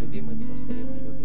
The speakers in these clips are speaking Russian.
любимая, неповторимая любит.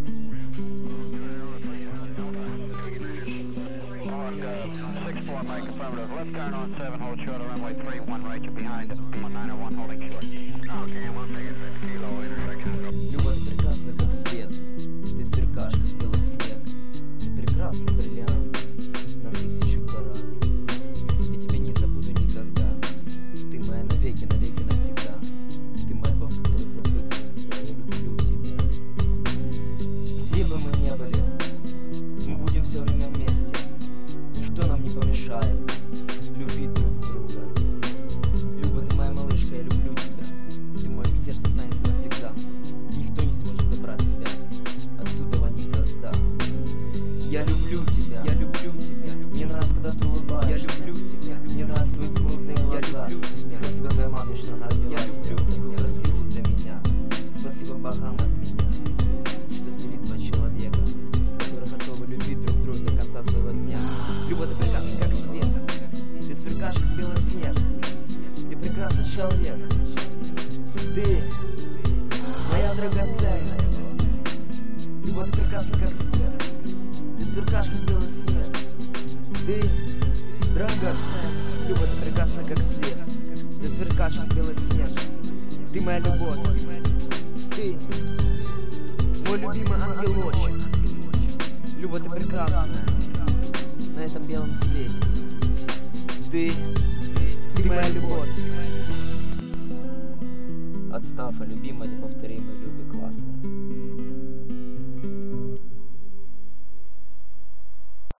Left turn on 7, hold short of runway 31, right, you're behind 901, holding short. Okay, 1 second, 6 kilo, intersection. Люба, ты прекрасна, как свет, ты сверкаешь, как белый снег, ты прекрасный бриллиант на 1000 карат. Я тебя не забуду никогда, ты моя навеки, навеки навсегда. Ты моя любовь, которая запрыгнется, я люблю тебя. Где бы мы ни были, мы будем все время вместе, никто нам не помешает любить друг друга. Люба, ты моя малышка, я люблю тебя. Ты в моем сердце останется навсегда. Никто не сможет забрать тебя оттуда никогда. Я люблю тебя, я люблю тебя. Мне нравится, когда ты улыбаешься. Я люблю тебя, мне нравятся твои изумрудные глаза. Я люблю тебя. Спасибо твоей маме, что она родила. Я люблю такую красивую для меня. Спасибо богам от меня, что селит два человека, которые готовы любить друг друга до конца своего дня. Люба, ты прекрасна, как свет, ты сверкаешь, как белый снег. Ты прекрасный человек, ты моя драгоценность. Люба, ты прекрасна, как свет, ты сверкаешь, как белый снег. Ты драгоценность. Люба, ты прекрасна, как свет, ты сверкаешь, как белый снег. Ты моя любовь, ты мой любимый ангелочек. Люба, ты прекрасная на этом белом свете. Ты моя любовь. От Стафа, любимая, неповторимая, Любе, классная.